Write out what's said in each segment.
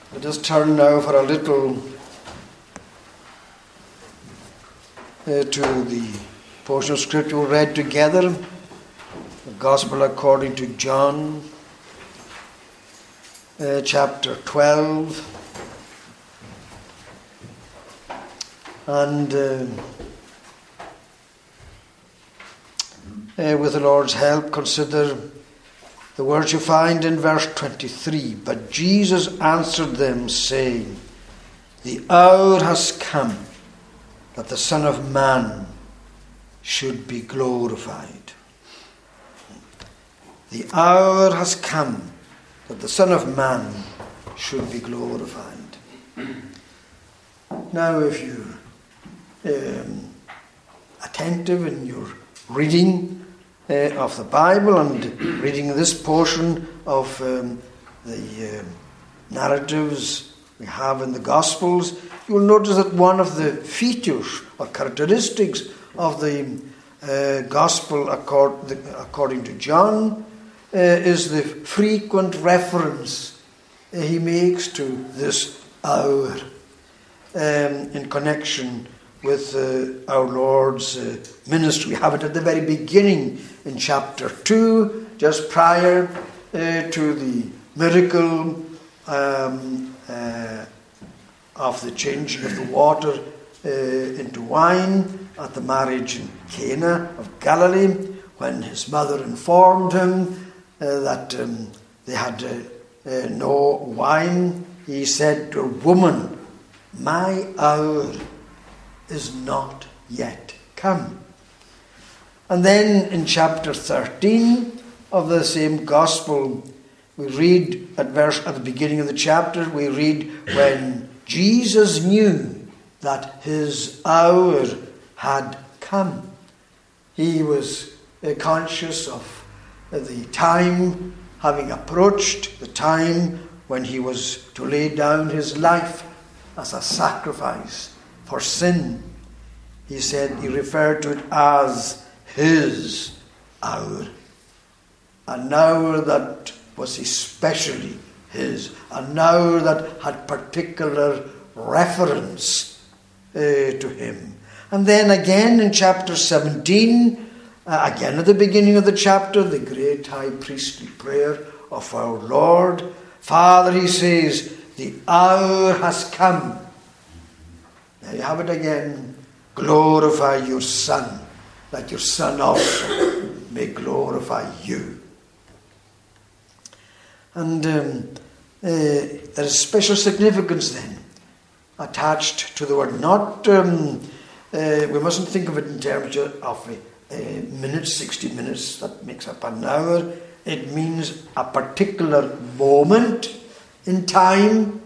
Let us turn now for a little to the portion of Scripture we read together, the Gospel according to John, chapter 12. And with the Lord's help, consider the words you find in verse 23. But Jesus answered them, saying, "The hour has come that the Son of Man should be glorified." The hour has come that the Son of Man should be glorified. Now, if you're attentive in your reading of the Bible and reading this portion of the narratives we have in the Gospels, you will notice that one of the features or characteristics of the Gospel according to John is the frequent reference he makes to this hour in connection with our Lord's ministry. We have it at the very beginning in chapter 2, just prior to the miracle of the changing of the water into wine at the marriage in Cana of Galilee, when his mother informed him that they had no wine. He said to her, "Woman, my hour is not yet come." And then in chapter 13 of the same Gospel, we read at the beginning of the chapter, we read, when Jesus knew that his hour had come. He was conscious of the time having approached, the time when he was to lay down his life as a sacrifice for sin. He referred to it as his hour. An hour that was especially his. An hour that had particular reference to him. And then again in chapter 17, again at the beginning of the chapter, the great high priestly prayer of our Lord. Father, he says, the hour has come. There you have it again. Glorify your Son, that your Son also may glorify you. And there is special significance then attached to the word. Not, we mustn't think of it in terms of a minute, 60 minutes, that makes up an hour. It means a particular moment in time,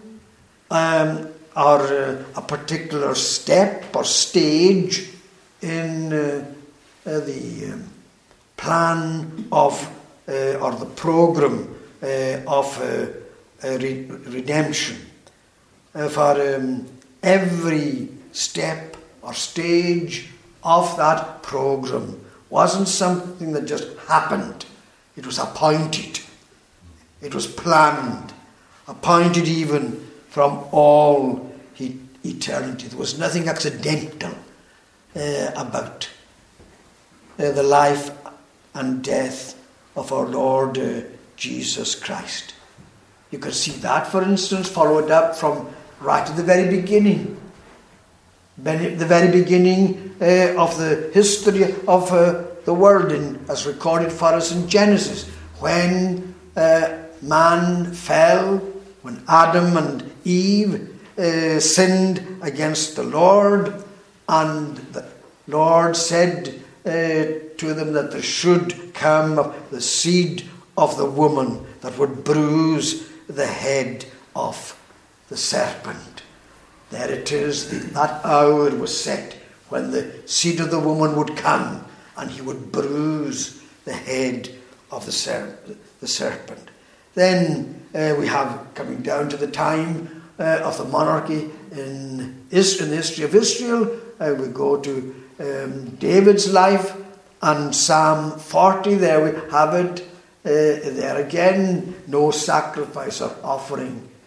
or a particular step or stage in the plan of, or the program of redemption. For every step or stage of that program wasn't something that just happened. It was appointed. It was planned. Appointed even from all eternity. There was nothing accidental about the life and death of our Lord Jesus Christ. You can see that, for instance, followed up from right at the very beginning. The very beginning of the history of the world, as recorded for us in Genesis. When man fell, when Adam and Eve sinned against the Lord, and the Lord said to them that there should come the seed of the woman that would bruise the head of the serpent. There it is, that hour was set when the seed of the woman would come and he would bruise the head of the serpent. Then we have, coming down to the time of the monarchy in the history of Israel, we go to David's life and Psalm 40. There we have it. There again, no sacrifice or offering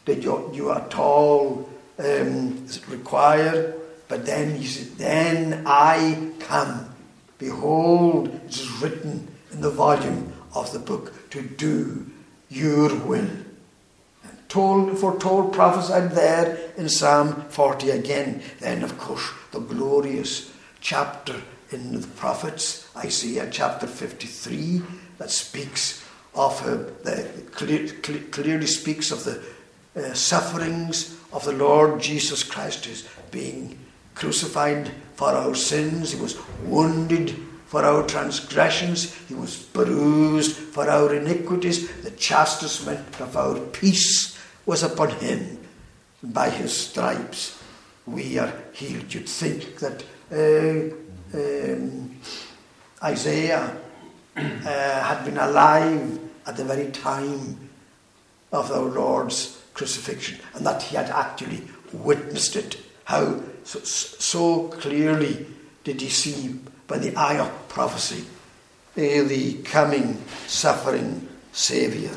did you at all require? But then he said, then I come. Behold, it is written in the volume of the book to do your will. Foretold, prophesied there in Psalm 40 again. Then, of course, the glorious chapter in the prophets, Isaiah chapter 53, that speaks of clearly speaks of the sufferings of the Lord Jesus Christ, who's being crucified for our sins. He was wounded for our transgressions. He was bruised for our iniquities. The chastisement of our peace was upon him. By his stripes we are healed. You'd think that Isaiah had been alive at the very time of our Lord's crucifixion, and that he had actually witnessed it. How so clearly did he see by the eye of prophecy the coming suffering Saviour.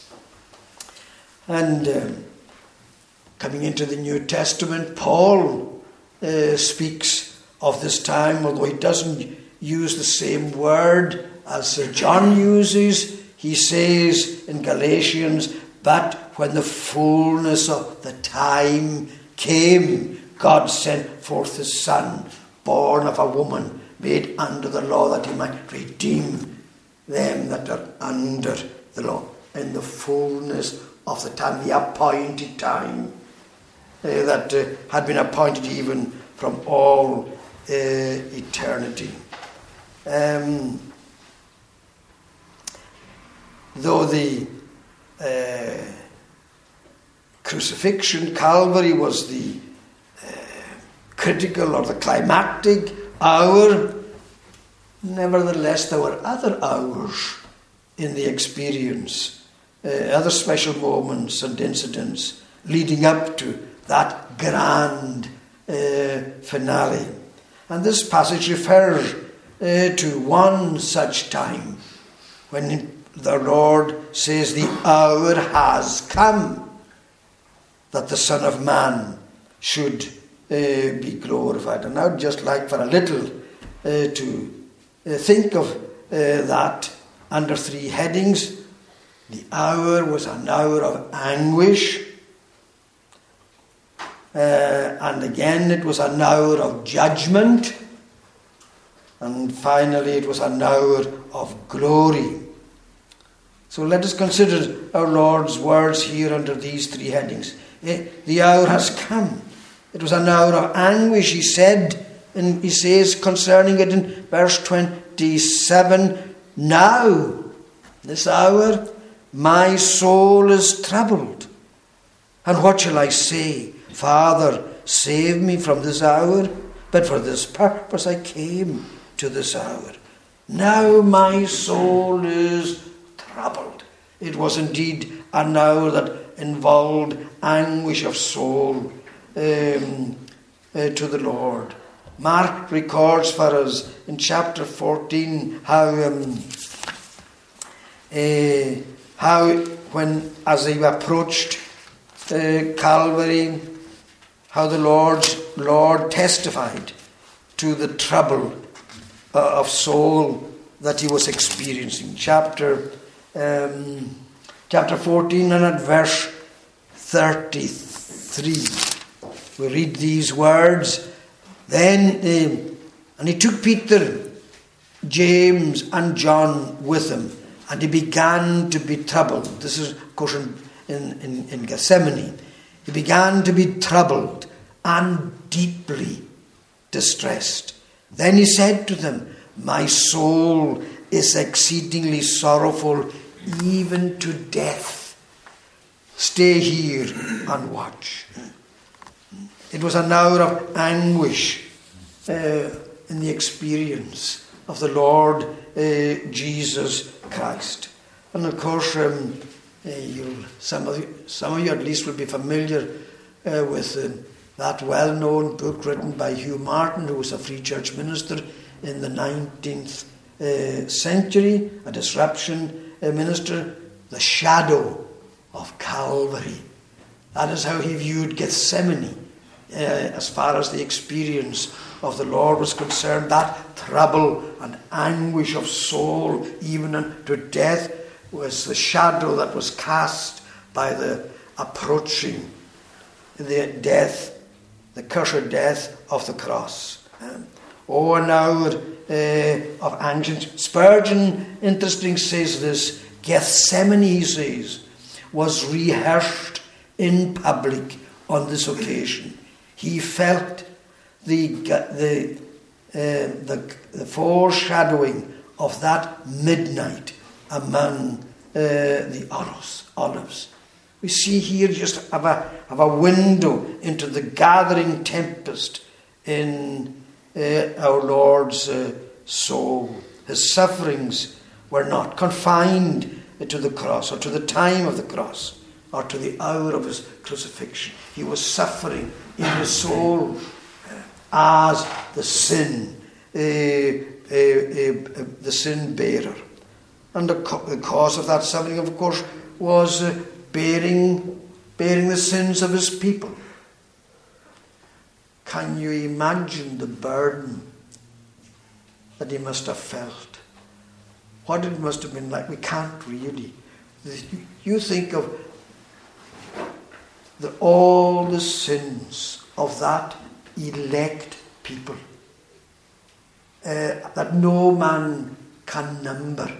And coming into the New Testament, Paul speaks of this time, although he doesn't use the same word as John uses. He says in Galatians, but when the fullness of the time came, God sent forth his Son, born of a woman, made under the law, that he might redeem them that are under the law. In the fullness of the time, the appointed time that had been appointed even from all eternity. Though the crucifixion, Calvary, was the critical or the climactic hour, nevertheless there were other hours in the experience, other special moments and incidents leading up to that grand finale. And this passage refers to one such time when the Lord says, the hour has come that the Son of Man should be glorified. And I would just like for a little to think of that under three headings. The hour was an hour of anguish, and again it was an hour of judgment, and finally it was an hour of glory. So let us consider our Lord's words here under these three headings. The hour has come. It was an hour of anguish, he said, and he says concerning it in verse 27, now, this hour, my soul is troubled. And what shall I say? Father, save me from this hour. But for this purpose I came to this hour. Now my soul is troubled. It was indeed an hour that involved anguish of soul to the Lord. Mark records for us in chapter 14 how when as they approached Calvary, how the Lord testified to the trouble of soul that he was experiencing. Chapter 14 and at verse 33. We read these words. Then, and he took Peter, James and John with him, and he began to be troubled. This is, of course, in Gethsemane. He began to be troubled and deeply distressed. Then he said to them, my soul is exceedingly sorrowful, even to death. Stay here and watch. It was an hour of anguish in the experience of the Lord Jesus Christ. And of course, some of you at least will be familiar with that well-known book written by Hugh Martin, who was a Free Church minister in the 19th century, a disruption minister, The Shadow of Calvary. That is how he viewed Gethsemane. As far as the experience of the Lord was concerned, that trouble and anguish of soul, even unto death, was the shadow that was cast by the approaching the death, the cursed death of the cross. An hour of anguish. Spurgeon, interesting, says this: Gethsemane, he says, was rehearsed in public on this occasion. He felt the foreshadowing of that midnight among the olives. We see here just of a window into the gathering tempest in our Lord's soul. His sufferings were not confined to the cross or to the time of the cross or to the hour of his crucifixion. He was suffering in his soul as the sin bearer. And the cause of that suffering, of course, was bearing the sins of his people. Can you imagine the burden that he must have felt? What it must have been like? We can't really. You think of all the sins of that elect people that no man can number.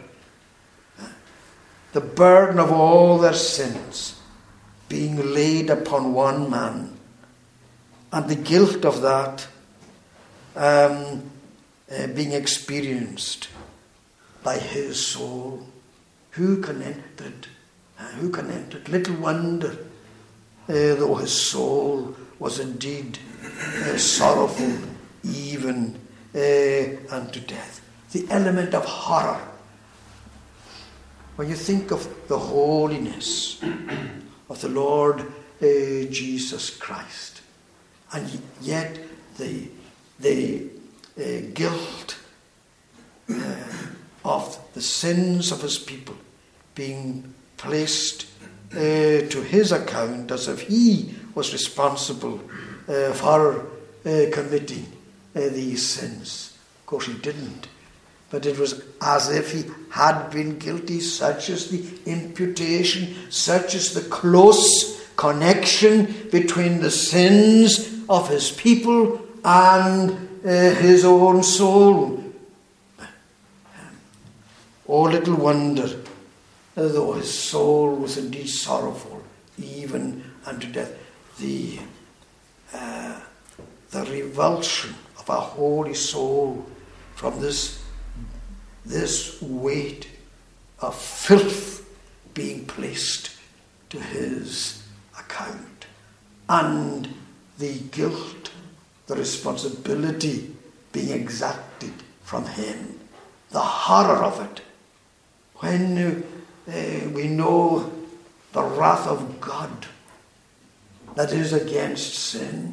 The burden of all their sins being laid upon one man, and the guilt of that being experienced by his soul. Who can enter it? Who can enter it? Little wonder, though his soul was indeed sorrowful even unto death. The element of horror. When you think of the holiness of the Lord Jesus Christ, and yet the guilt of the sins of his people being placed to his account, as if he was responsible for committing these sins. Of course he didn't, but it was as if he had been guilty. Such is the imputation, such is the close connection between the sins of his people and his own soul. Oh, little wonder, though his soul was indeed sorrowful even unto death. The revulsion of a holy soul from this weight of filth being placed to his account, and the guilt, the responsibility being exacted from him, the horror of it. When we know the wrath of God that is against sin,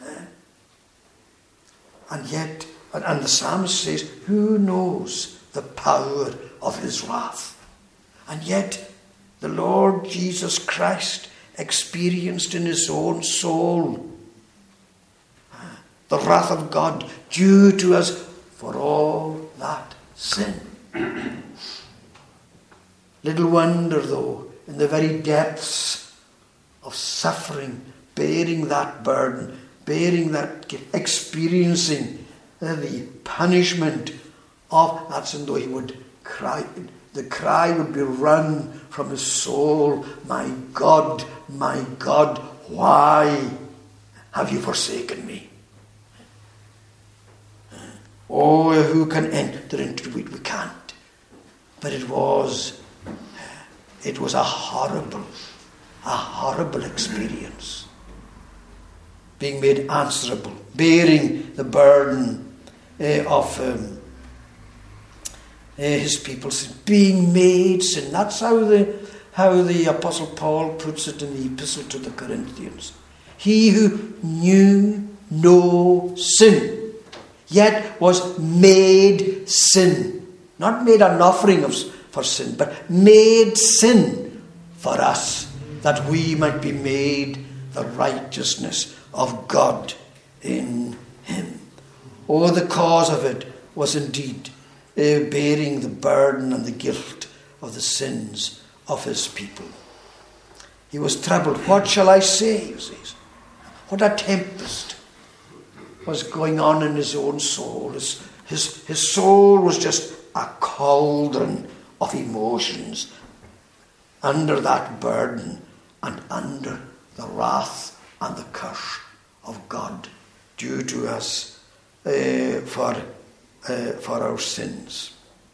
and yet, and the psalmist says, who knows the power of his wrath? And yet, the Lord Jesus Christ experienced in his own soul the wrath of God due to us for all that sin. Little wonder, though, in the very depths of suffering, bearing that burden, bearing that, experiencing the punishment of that sin, though he would cry, the cry would be wrung from his soul, my God, why have you forsaken me? Oh, who can enter into it? We can't. But it was a horrible experience. Being made answerable, bearing the burden of his people's sin, being made sin. That's how the Apostle Paul puts it in the Epistle to the Corinthians. He who knew no sin, yet was made sin. Not made an offering for sin, but made sin for us, that we might be made the righteousness of God in him. Oh, the cause of it was indeed bearing the burden and the guilt of the sins of his people. He was troubled. What shall I say, he says. What a tempest was going on in his own soul. His soul was just a cauldron of emotions under that burden and under the wrath and the curse of God due to us for our sins.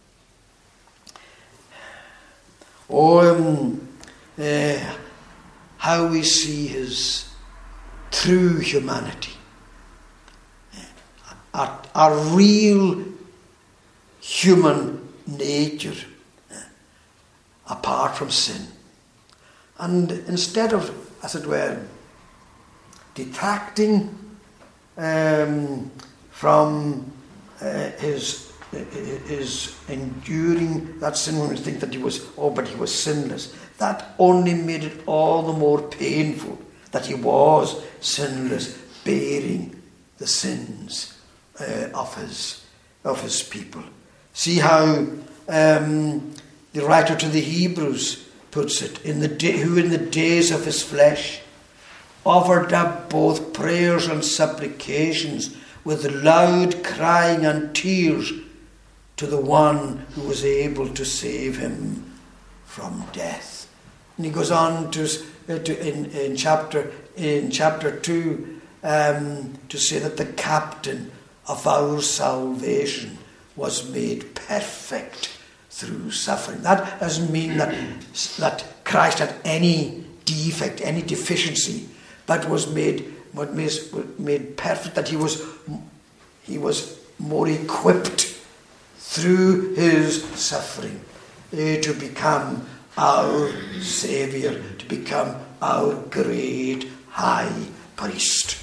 How we see his true humanity, a real human nature apart from sin. And instead of, as it were, detracting from his enduring that sin, when we think that he was sinless, that only made it all the more painful that he was sinless, bearing the sins of his people. See how the writer to the Hebrews puts it, who in the days of his flesh offered up both prayers and supplications with loud crying and tears to the one who was able to save him from death. And he goes on in chapter 2 to say that the captain of our salvation was made perfect through suffering. That doesn't mean that Christ had any defect, any deficiency, but was made perfect, that he was more equipped through his suffering to become our Saviour, to become our great high priest.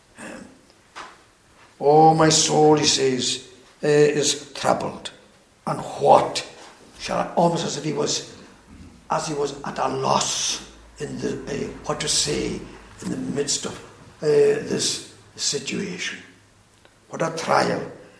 Oh, my soul, he says, is troubled. And what shall I, almost as he was at a loss in what to say in the midst of this situation. What a trial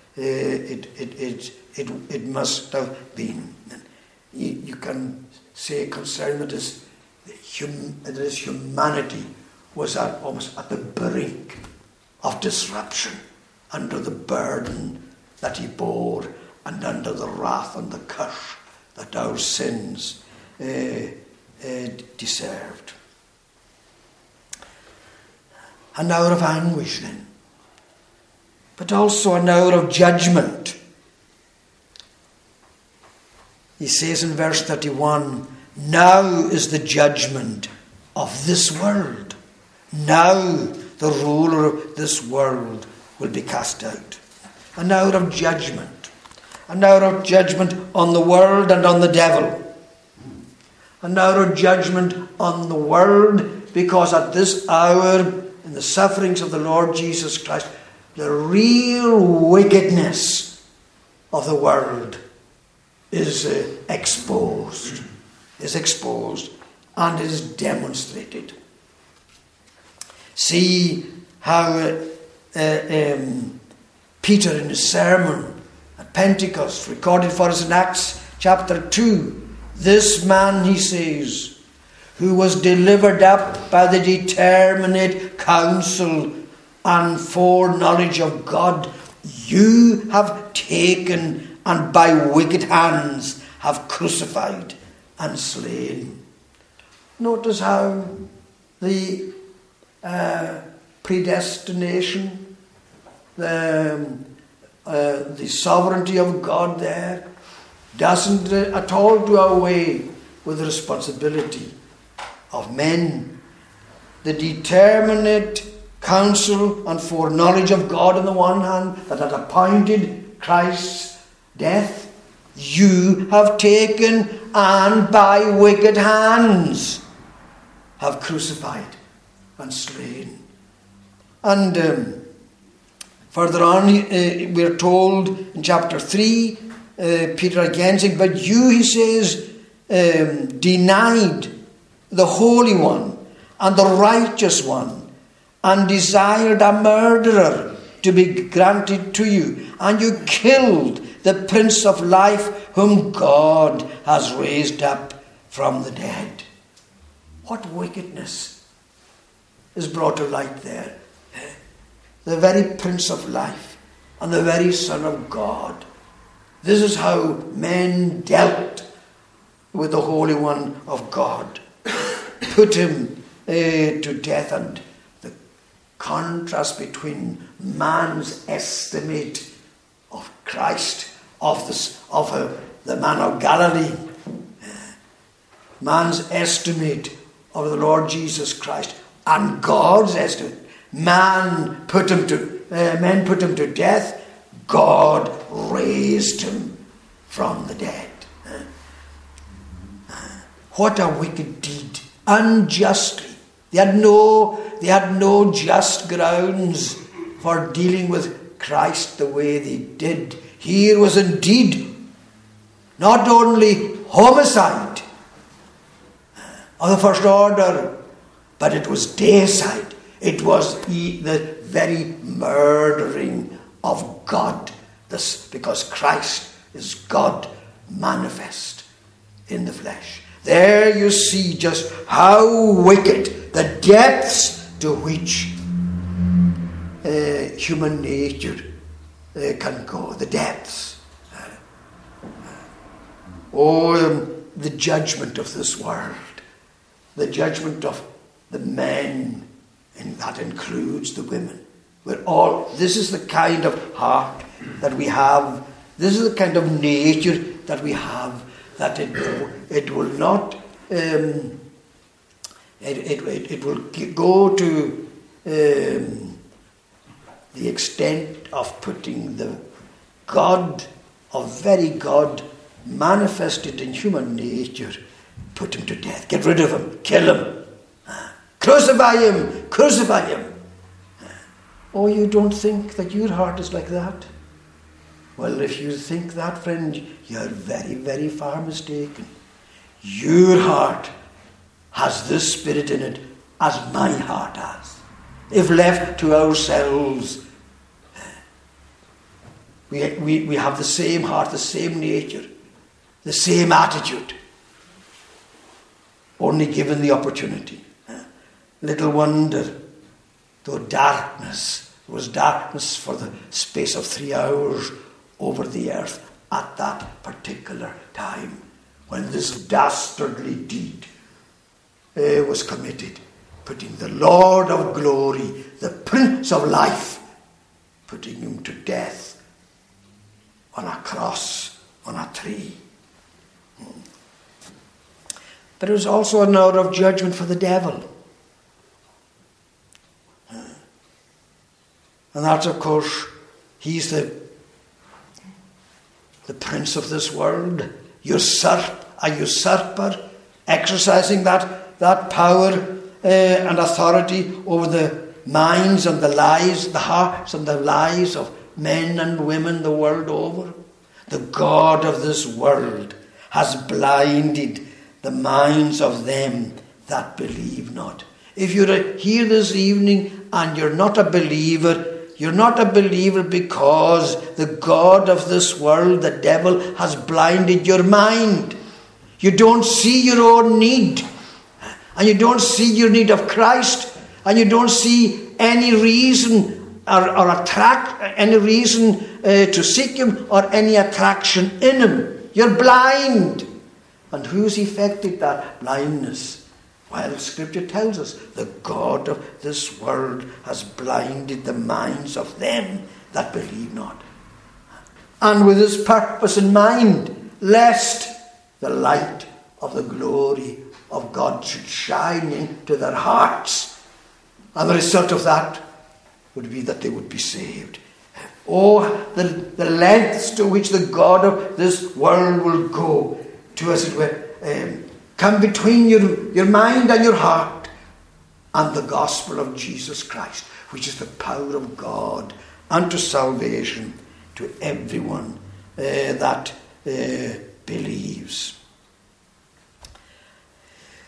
it must have been. You can say concerning that his humanity was almost at the brink of disruption under the burden that he bore and under the wrath and the curse that our sins deserved. An hour of anguish then, but also an hour of judgment. He says in verse 31, now is the judgment of this world. Now the ruler of this world will be cast out. An hour of judgment. An hour of judgment on the world and on the devil. An hour of judgment on the world, because at this hour, in the sufferings of the Lord Jesus Christ, the real wickedness of the world is exposed and is demonstrated. See how Peter in his sermon at Pentecost, recorded for us in Acts chapter 2, this man, he says, who was delivered up by the determinate counsel and foreknowledge of God, you have taken and by wicked hands have crucified and slain. Notice how the predestination, the sovereignty of God there doesn't at all do away with the responsibility of men. The determinate counsel and foreknowledge of God on the one hand that had appointed Christ's death, you have taken and by wicked hands have crucified and slain. And further on, we are told in chapter 3, Peter again saying, but you, he says, denied the Holy One and the Righteous One, and desired a murderer to be granted to you, and you killed the Prince of Life, whom God has raised up from the dead. What wickedness is brought to light there. The very Prince of Life and the very Son of God. This is how men dealt with the Holy One of God. Put him to death, and the contrast between man's estimate of Christ, of the man of Galilee, man's estimate of the Lord Jesus Christ, and God's estimate. Men put him to death. God raised him from the dead. What a wicked deed! Unjustly. They had no just grounds for dealing with Christ the way they did. Here was indeed not only homicide of the first order, but it was deicide. It was the very murdering of God. This because Christ is God manifest in the flesh. There you see just how wicked, the depths to which human nature can go. The depths. The judgment of this world. The judgment of the men, and that includes the women. This is the kind of heart that we have. This is the kind of nature that we have, that it will not, it will go to the extent of putting the God, of very God manifested in human nature, put him to death, get rid of him, kill him, crucify him. Oh, you don't think that your heart is like that? Well, if you think that, friend, you're very, very far mistaken. Your heart has this spirit in it, as my heart has. If left to ourselves, we have the same heart, the same nature, the same attitude, only given the opportunity. Little wonder, though darkness was darkness for the space of 3 hours over the earth at that particular time, when this dastardly deed was committed, putting the Lord of glory, the Prince of Life, putting him to death on a cross, on a tree. But it was also an hour of judgment for the devil. And that's, of course, he's the prince of this world, a usurper, exercising that power and authority over the minds and the lives, the hearts and the lives of men and women the world over. The God of this world has blinded the minds of them that believe not. If you're here this evening and you're not a believer, you're not a believer because the God of this world, the devil, has blinded your mind. You don't see your own need. And you don't see your need of Christ. And you don't see any reason any reason to seek him or any attraction in him. You're blind. And who's effected that blindness? Well, Scripture tells us the God of this world has blinded the minds of them that believe not. And with his purpose in mind, lest the light of the glory of God should shine into their hearts. And the result of that would be that they would be saved. Oh, the lengths to which the God of this world will go to, as it were, come between your mind and your heart and the gospel of Jesus Christ, which is the power of God unto salvation to everyone that believes.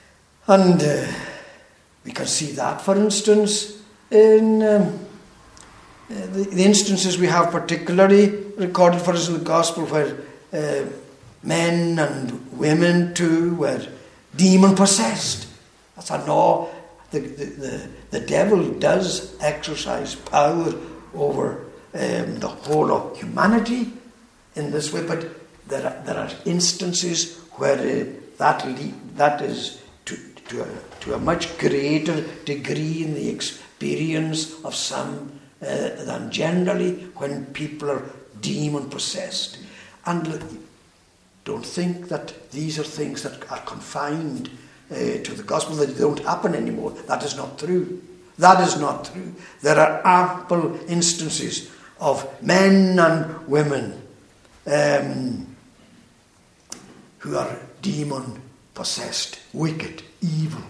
And we can see that, for instance, in the instances we have particularly recorded for us in the Gospel where men and women too were demon-possessed. That's a no. The devil does exercise power over the whole of humanity in this way, but there are instances where that is to a much greater degree in the experience of some than generally when people are demon-possessed. And don't think that these are things that are confined to the gospel, that they don't happen anymore. That is not true. That is not true. There are ample instances of men and women who are demon-possessed, wicked, evil.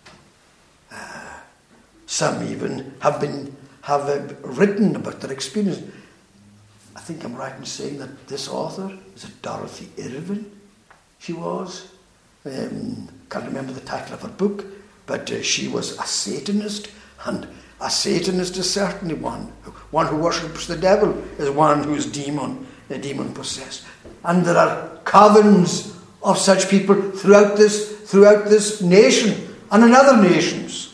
Some even have written about their experience. I think I'm right in saying that this author is Dorothy Irvin. She was. Can't remember the title of her book, but she was a Satanist, and a Satanist is certainly one who worships the devil is one who is demon-possessed. And there are covens of such people throughout this nation and in other nations.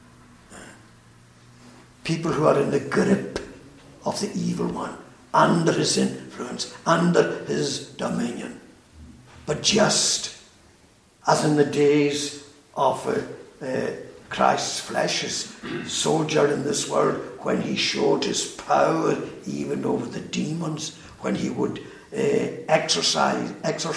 People who are in the grip of the evil one, under his influence, under his dominion. But just as in the days of Christ's flesh as soldier in this world, when he showed his power even over the demons, when he would exorcise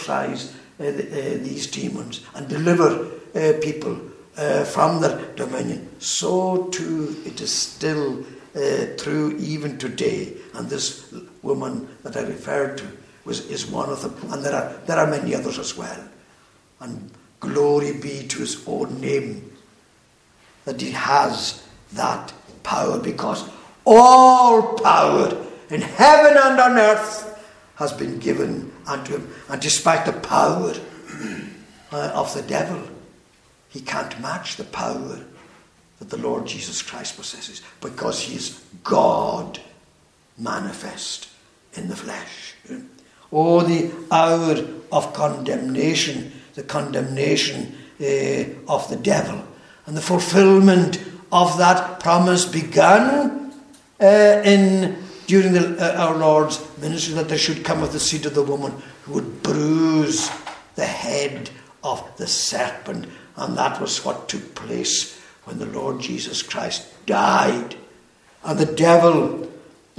these demons and deliver people from their dominion, so too it is still true even today. And this woman that I referred to is one of them, and there are many others as well. And glory be to his own name that he has that power, because all power in heaven and on earth has been given unto him. And despite the power of the devil, he can't match the power that the Lord Jesus Christ possesses, because he is God manifest in the flesh. Oh, the hour of condemnation, the condemnation of the devil, and the fulfillment of that promise begun during our Lord's ministry, that there should come of the seed of the woman who would bruise the head of the serpent. And that was what took place when the Lord Jesus Christ died. And the devil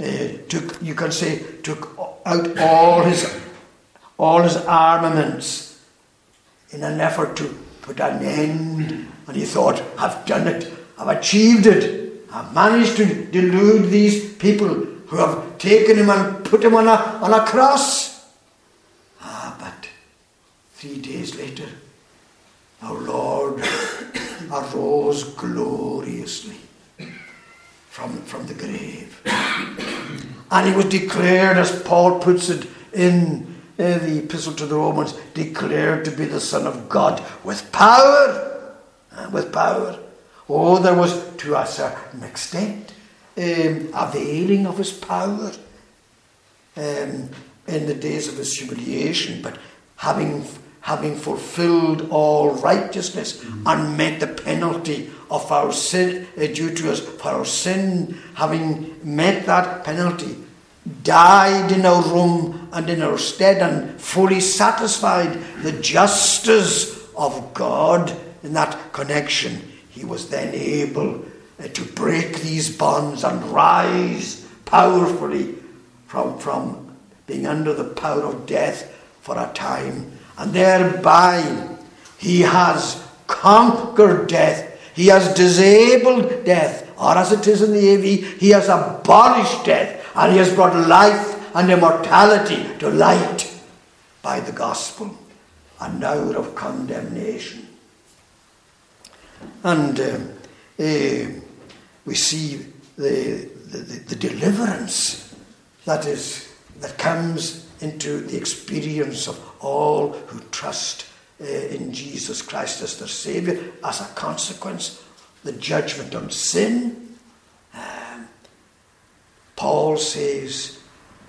took out all his armaments in an effort to put an end. And he thought, I've done it, I've achieved it, I've managed to delude these people who have taken him and put him on a cross. But 3 days later, our Lord arose gloriously from the grave. And he was declared, as Paul puts it in the Epistle to the Romans, declared to be the Son of God with power. With power. Oh, there was, to a certain extent, availing of his power in the days of his humiliation, but having fulfilled all righteousness and met the penalty of our sin due to us for our sin, having met that penalty, died in our room and in our stead, and fully satisfied the justice of God in that connection, he was then able to break these bonds and rise powerfully from being under the power of death for a time. And thereby he has conquered death. He has disabled death. Or as it is in the AV, he has abolished death. And he has brought life and immortality to light by the gospel. An hour of condemnation. And we see the deliverance that comes into the experience of all who trust in Jesus Christ as their Saviour, as a consequence, the judgment on sin. Paul says,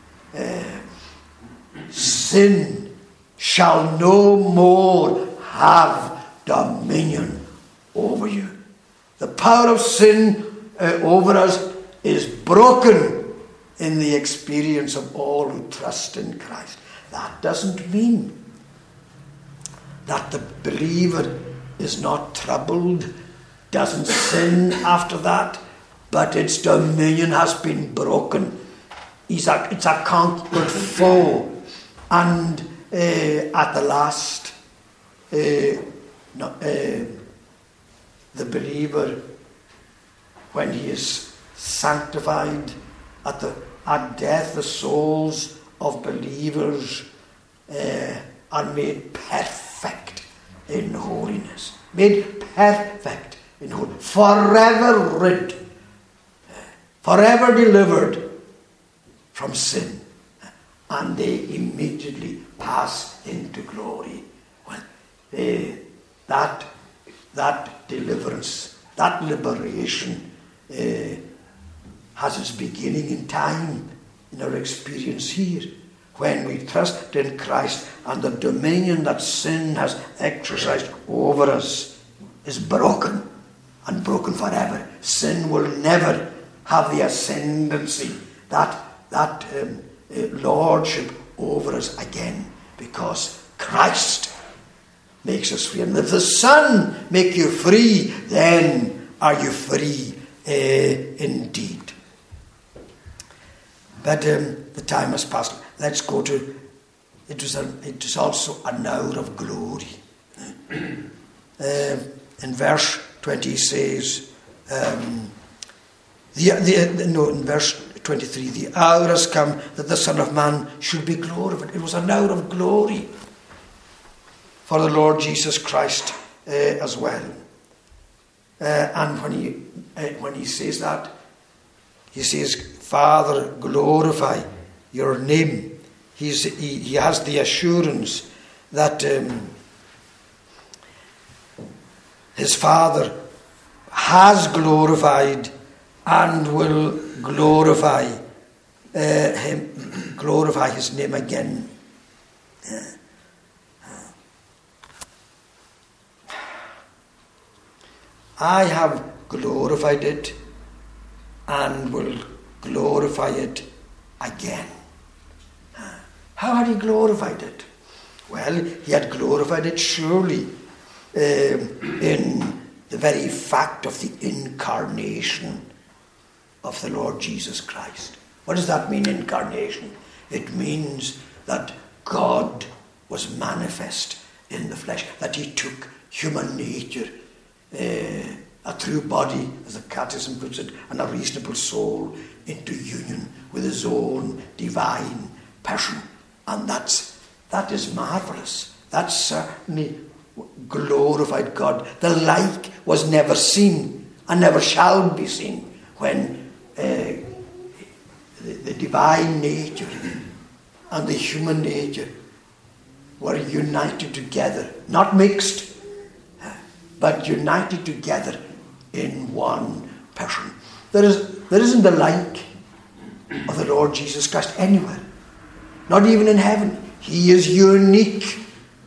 sin shall no more have dominion over you. The power of sin over us is broken in the experience of all who trust in Christ. That doesn't mean that the believer is not troubled, doesn't sin after that, but its dominion has been broken. It's a conquered foe. And at the last, the believer, when he is sanctified, at death, the souls of believers are made perfect in holiness. Made perfect in holiness. Forever rid. Forever delivered from sin. And they immediately pass into glory. Well, that deliverance, that liberation has its beginning in time, in our experience here, when we trust in Christ and the dominion that sin has exercised over us is broken, and broken forever. Sin will never have the ascendancy, that lordship over us again, because Christ makes us free. And if the Son make you free, then are you free indeed. But the time has passed. Let's go to, it was also an hour of glory. In verse 20 he says, in verse 23, the hour has come that the Son of Man should be glorified. It was an hour of glory for the Lord Jesus Christ as well. And when he says that, he says, Father, glorify your name. He has the assurance that his Father has glorified and will glorify his name again. I have glorified it and will glorify it again. How had he glorified it? Well, he had glorified it surely in the very fact of the incarnation of the Lord Jesus Christ. What does that mean, incarnation? It means that God was manifest in the flesh, that he took human nature, a true body, as the Catechism puts it, and a reasonable soul into union with his own divine person. And that is marvellous. That certainly glorified God. The like was never seen and never shall be seen when the divine nature and the human nature were united together, not mixed, but united together in one person. There isn't the like of the Lord Jesus Christ anywhere, not even in heaven. He is unique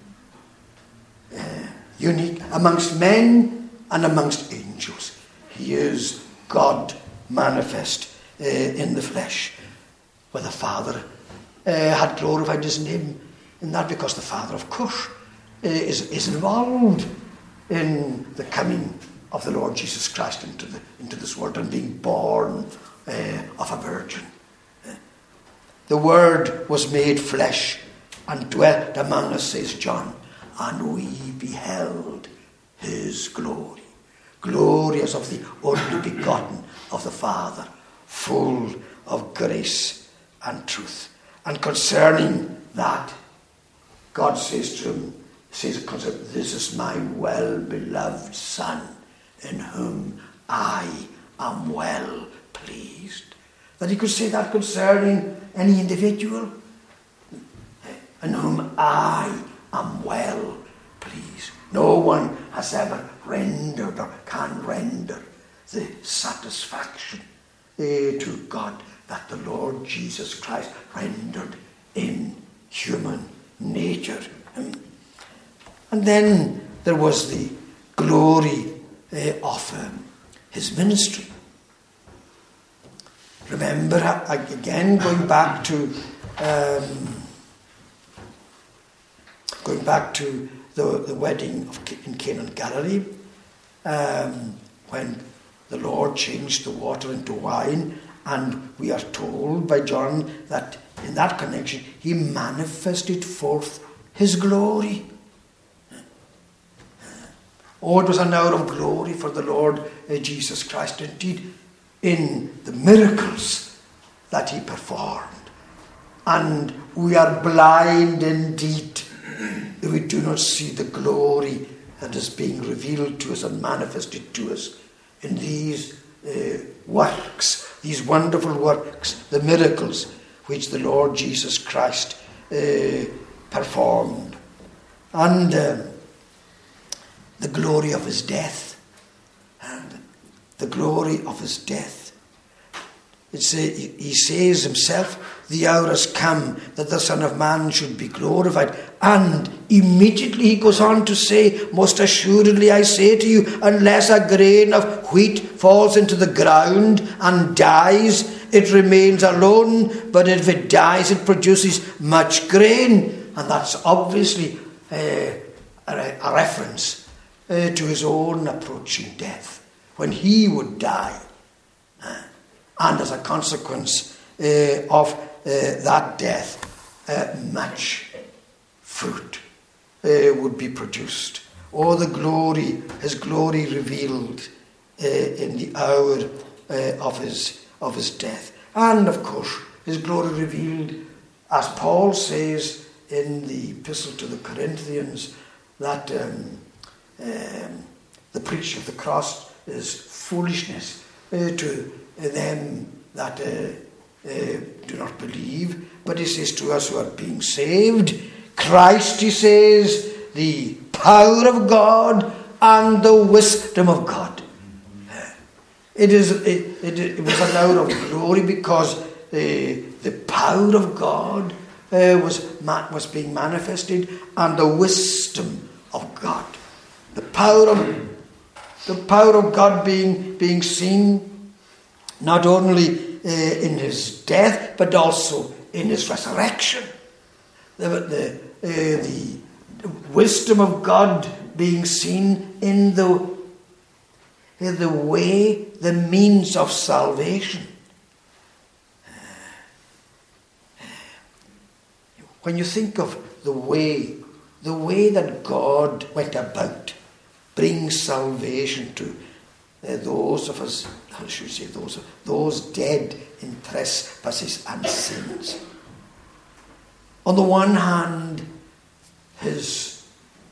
amongst men and amongst angels. He is God manifest in the flesh. Well, the Father had glorified his name in that, because the Father, of course, is involved in the coming of the Lord Jesus Christ into this world and being born of a virgin. The Word was made flesh and dwelt among us, says John, and we beheld his glory. Glory as of the only begotten of the Father, full of grace and truth. And concerning that, God says to him, this is my well-beloved Son, in whom I am well pleased. That he could say that concerning any individual, in whom I am well pleased. No one has ever rendered or can render the satisfaction to God that the Lord Jesus Christ rendered in human nature. And then there was the glory of his ministry. Remember, again, going back to the wedding in Cana in Galilee, when the Lord changed the water into wine, and we are told by John that in that connection he manifested forth his glory. Oh, it was an hour of glory for the Lord Jesus Christ, indeed, in the miracles that he performed. And we are blind indeed if we do not see the glory that is being revealed to us and manifested to us in these works, these wonderful works, the miracles which the Lord Jesus Christ performed. And the glory of his death. And the glory of his death. He says himself, the hour has come that the Son of Man should be glorified. And immediately he goes on to say, most assuredly I say to you, unless a grain of wheat falls into the ground and dies, it remains alone, but if it dies, it produces much grain. And that's obviously a reference to his own approaching death, when he would die. And as a consequence of that death, much fruit would be produced. Oh, the glory, his glory revealed in the hour of his death. And of course, his glory revealed, as Paul says in the Epistle to the Corinthians, that the preaching of the cross is foolishness to them that do not believe. But he says to us who are being saved, Christ, he says, the power of God and the wisdom of God. It was an hour of glory because the power of God was being manifested, and the wisdom of God. The power of God being seen not only in his death but also in his resurrection. The wisdom of God being seen in the way, the means of salvation. When you think of the way that God went about bringing salvation to those of us, how should we say, those dead in trespasses and sins. On the one hand, his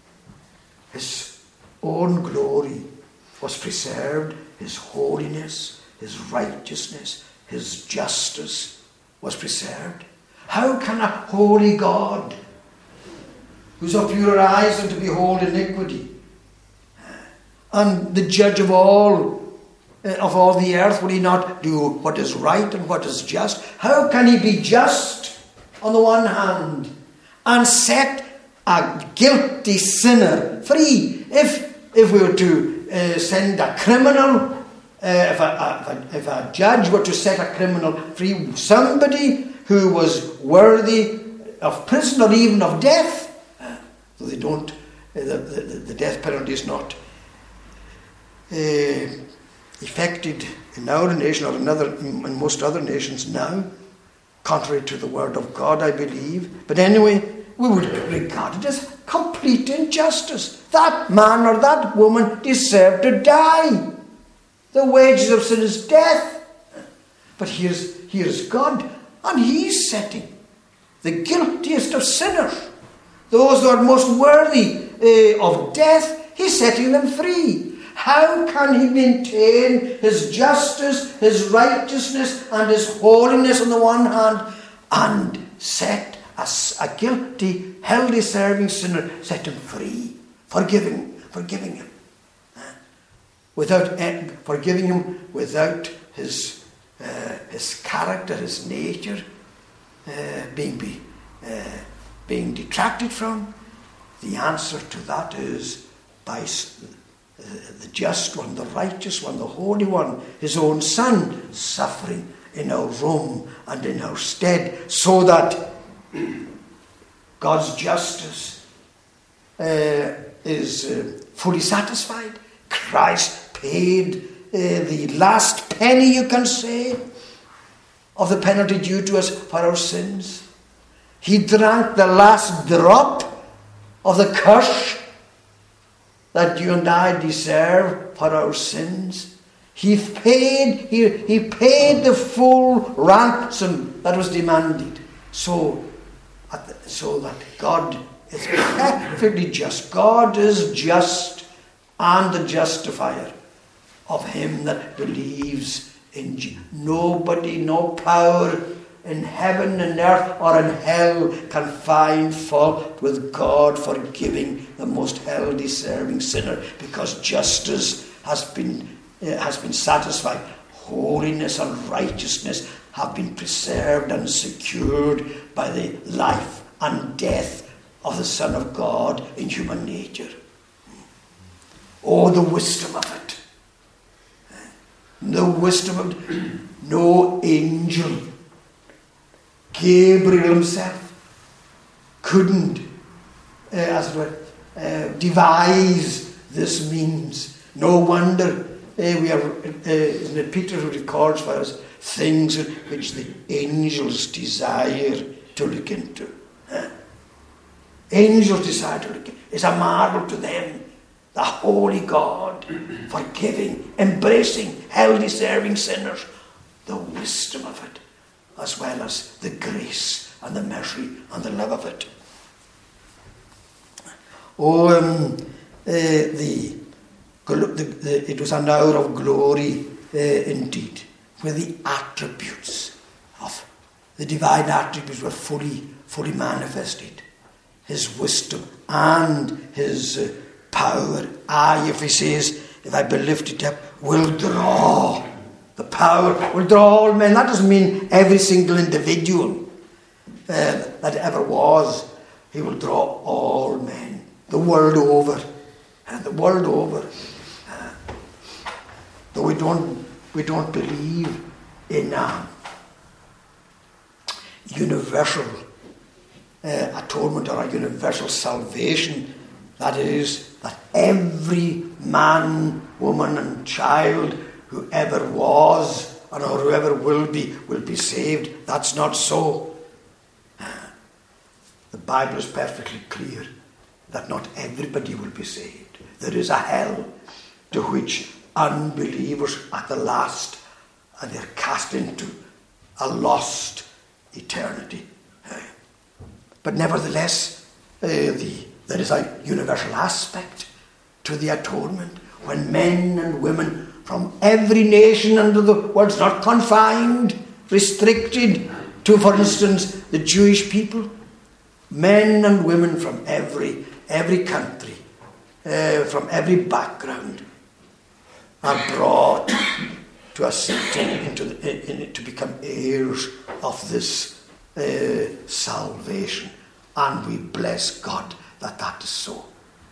own glory was preserved, his holiness, his righteousness, his justice was preserved. How can a holy God, who's of purer eyes than to behold iniquity, and the judge of all the earth, will he not do what is right and what is just? How can he be just on the one hand and set a guilty sinner free? If we were to send a criminal, if a judge were to set a criminal free, somebody who was worthy of prison or even of death, though they don't, the death penalty is not effected in our nation or in most other nations now, contrary to the word of God, I believe. But anyway, we would regard it as complete injustice. That man or that woman deserved to die. The wages of sin is death. But here's God, and he's setting the guiltiest of sinners, those who are most worthy of death, he's setting them free. How can he maintain his justice, his righteousness, and his holiness on the one hand, and set a guilty, hell-deserving sinner, set him free, forgiving forgiving him. Forgiving him without his character, his nature being detracted from? The answer to that is by the just one, the righteous one, the holy one, his own Son, suffering in our room and in our stead, so that God's justice is fully satisfied. Christ paid the last penny, you can say, of the penalty due to us for our sins. He drank the last drop of the curse that you and I deserve for our sins. He paid the full ransom that was demanded, so that God is perfectly just. God is just and the justifier of him that believes in Jesus. Nobody, no power in heaven and earth or in hell can find fault with God forgiving the most hell-deserving sinner, because justice has been satisfied. Holiness and righteousness have been preserved and secured by the life and death of the Son of God in human nature. Oh, the wisdom of it. The wisdom of it. No angel, Gabriel himself, couldn't, devise this means. No wonder we have, isn't it Peter who records for us things which the angels desire to look into. Angels desire to look into. It's a marvel to them. The holy God, forgiving, embracing, hell-deserving sinners. The wisdom of it, as well as the grace and the mercy and the love of it. It was an hour of glory indeed, where the attributes of the divine attributes were fully manifested. His wisdom and his power. If he says, if I be lifted up, will draw. The power will draw all men. That doesn't mean every single individual that ever was. He will draw all men, the world over. The world over. Though we don't believe in universal atonement or a universal salvation, that is, that every man, woman and child who ever was or whoever will be saved. That's not so. The Bible is perfectly clear that not everybody will be saved. There is a hell to which unbelievers at the last they're cast into a lost eternity. But nevertheless, there is a universal aspect to the atonement when men and women from every nation under the world, not confined, restricted to, for instance, the Jewish people, men and women from every country, from every background, are brought to a sitting to become heirs of this salvation, and we bless God that is so.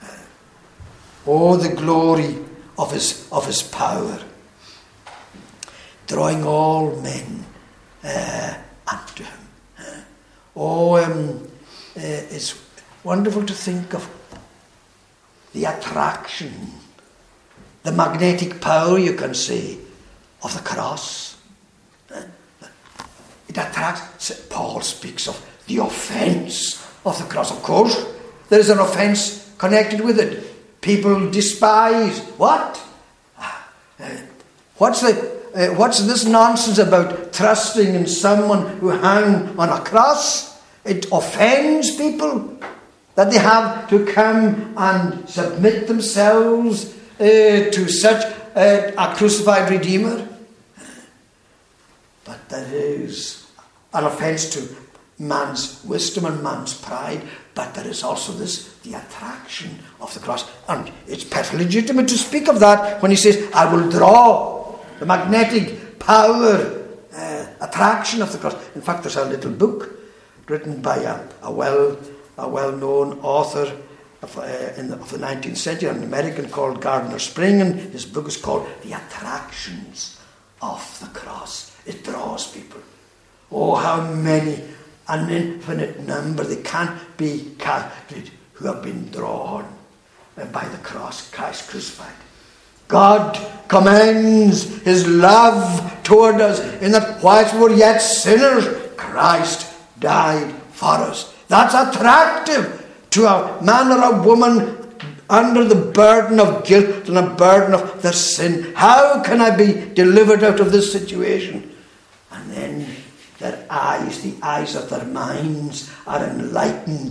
The glory of his power, drawing all men unto him. It's wonderful to think of the attraction, the magnetic power, you can say, of the cross. It attracts. Paul speaks of the offence of the cross. Of course, there is an offence connected with it. People despise. What? What's this nonsense about trusting in someone who hung on a cross? It offends people that they have to come and submit themselves to such a crucified Redeemer. But there is an offence to man's wisdom and man's pride. But there is also the attraction of the cross. And it's perfectly legitimate to speak of that when he says, I will draw the magnetic power, attraction of the cross. In fact, there's a little book written by a well-known author of the 19th century, an American called Gardner Spring, and his book is called The Attractions of the Cross. It draws people. Oh, how many, an infinite number, they can't be calculated, who have been drawn by the cross, Christ crucified. God commends his love toward us in that whilst we were yet sinners, Christ died for us. That's attractive to a man or a woman under the burden of guilt and a burden of their sin. How can I be delivered out of this situation? And then their eyes, the eyes of their minds, are enlightened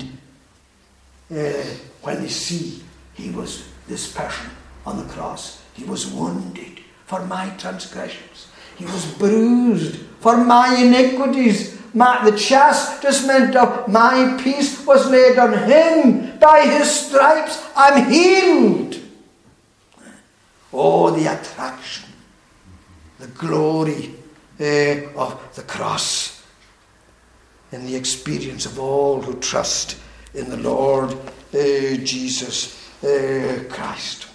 when they see he was this person on the cross. He was wounded for my transgressions. He was bruised for my iniquities. The chastisement of my peace was laid on him. By his stripes I'm healed. Oh, the attraction, the glory of the cross in the experience of all who trust in the Lord Jesus Christ.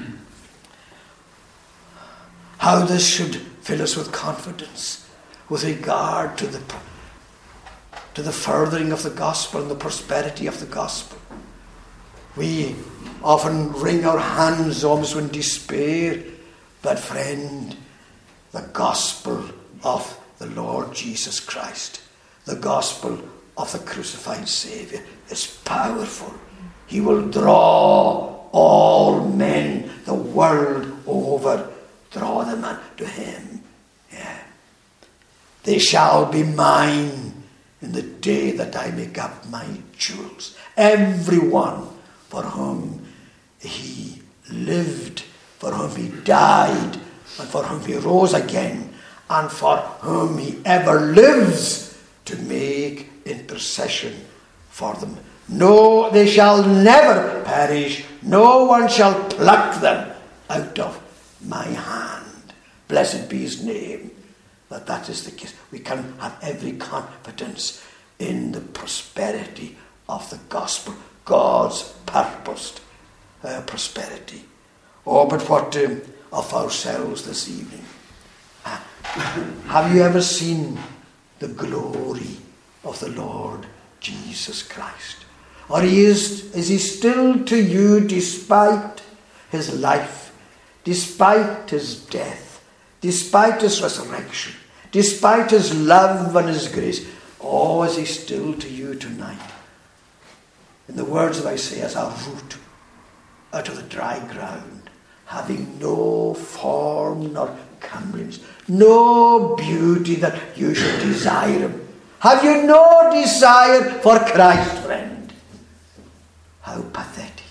How this should fill us with confidence with regard to the furthering of the gospel and the prosperity of the gospel. We often wring our hands almost in despair, but friend, the gospel of the Lord Jesus Christ, the gospel of the crucified Saviour, is powerful. He will draw all men the world over, draw them unto him. Yeah. They shall be mine in the day that I make up my jewels. Everyone for whom he lived, for whom he died, and for whom he rose again, and for whom he ever lives to make intercession for them. No, they shall never perish. No one shall pluck them out of my hand. Blessed be his name. That is the case. We can have every confidence in the prosperity of the gospel, God's purposed prosperity. Oh, but what of ourselves this evening? Have you ever seen the glory of the Lord Jesus Christ? Or is he still to you despite his life, despite his death, despite his resurrection, despite his love and his grace? Oh, is he still to you tonight? In the words of Isaiah, as a root out of the dry ground, having no form nor comeliness, no beauty that you should desire him. Have you no desire for Christ, friend? How pathetic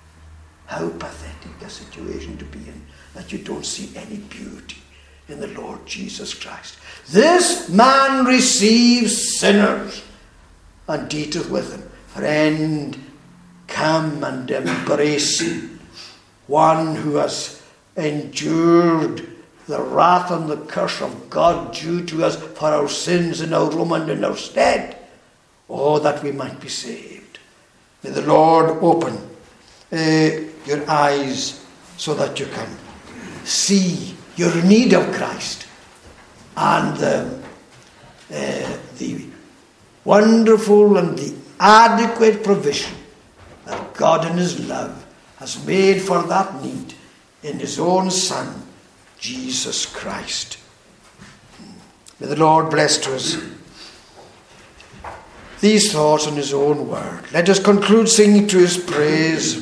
a situation to be in, that you don't see any beauty in the Lord Jesus Christ. This man receives sinners and eateth with them. Friend, come and embrace one who has endured the wrath and the curse of God due to us for our sins in our room and in our stead. Oh, that we might be saved. May the Lord open your eyes so that you can see your need of Christ and the wonderful and the adequate provision that God in his love has made for that need in his own Son, Jesus Christ. May the Lord bless to us these thoughts in his own word. Let us conclude singing to his praise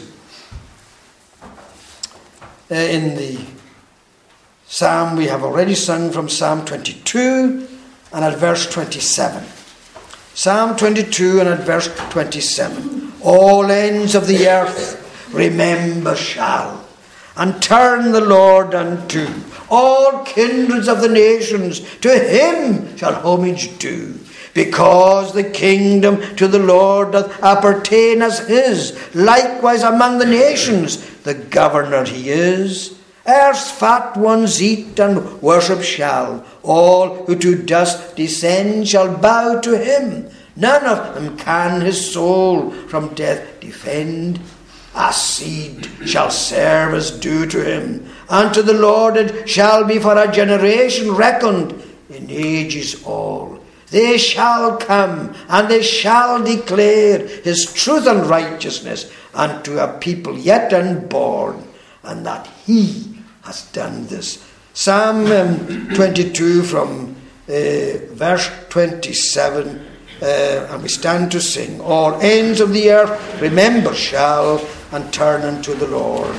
in the psalm we have already sung from Psalm 22 and at verse 27. Psalm 22 and at verse 27. All ends of the earth remember shall, and turn the Lord unto all kindreds of the nations to him shall homage do. Because the kingdom to the Lord doth appertain as his, likewise among the nations the governor he is. Earth's fat ones eat and worship shall. All who to dust descend shall bow to him. None of them can his soul from death defend. A seed shall serve as due to him. Unto the Lord it shall be for a generation reckoned in ages all. They shall come and they shall declare his truth and righteousness unto a people yet unborn, and that he has done this. Psalm 22 from verse 27, and we stand to sing. All ends of the earth remember shall, and turn unto the Lord.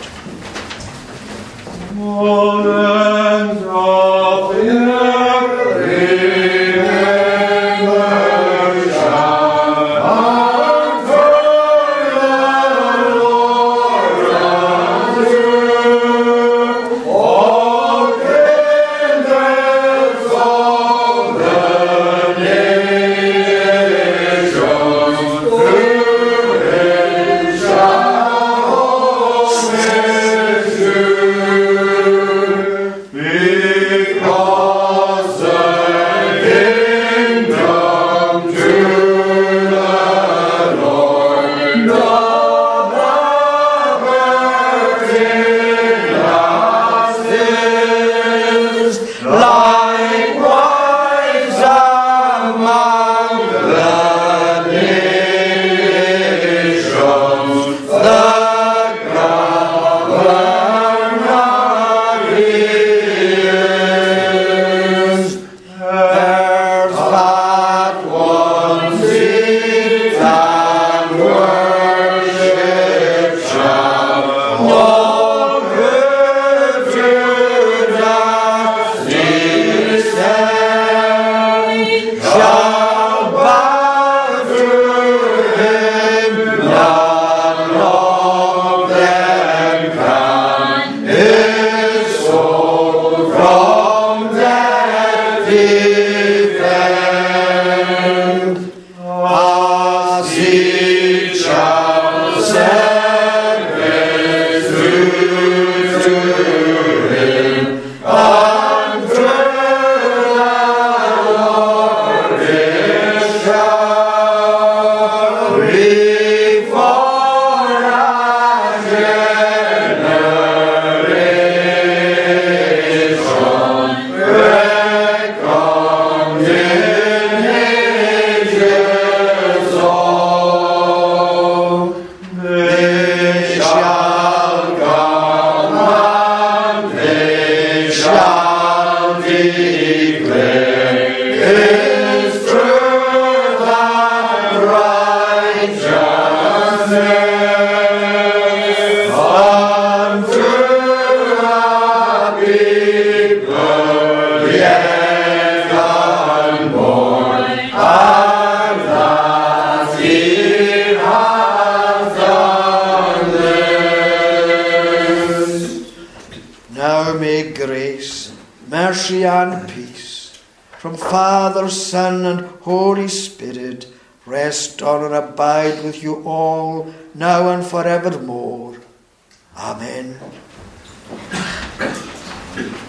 All ends of the earth remember and peace from Father, Son, and Holy Spirit rest on and abide with you all, now and forevermore. Amen.